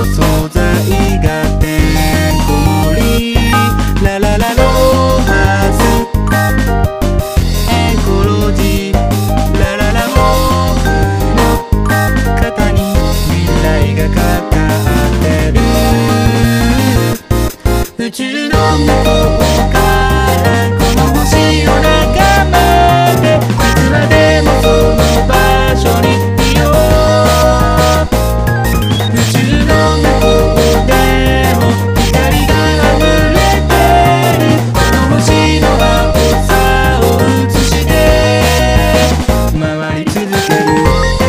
素材がてんこ盛りラララロハスエコロジーラララ毛布の肩に未来がかかってる宇宙の向こうからこの星を眺めていつまでもその場所にいよう宇宙の向こうでも光が溢れてるこの星の青さを映して回り続ける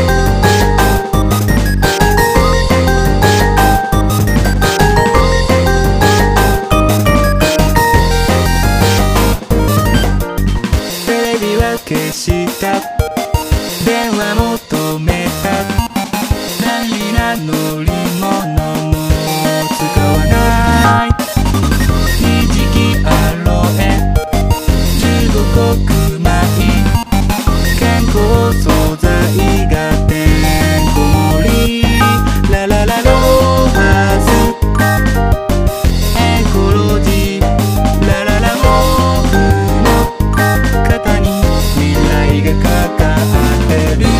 テレビは消した電話求めた便利な乗り物も使わない二次期アロエ15穀米健康素材がてんこ盛りラララロハスエコロジーラララ毛布の肩に未来がかかってる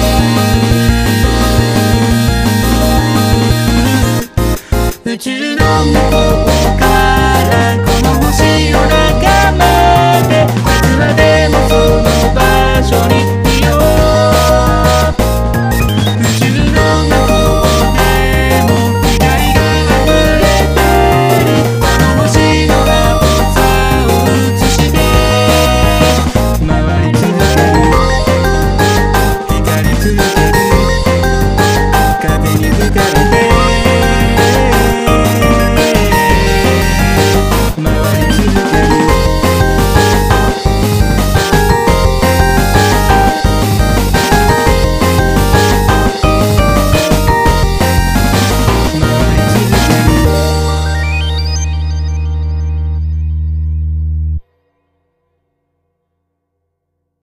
宇宙の向こう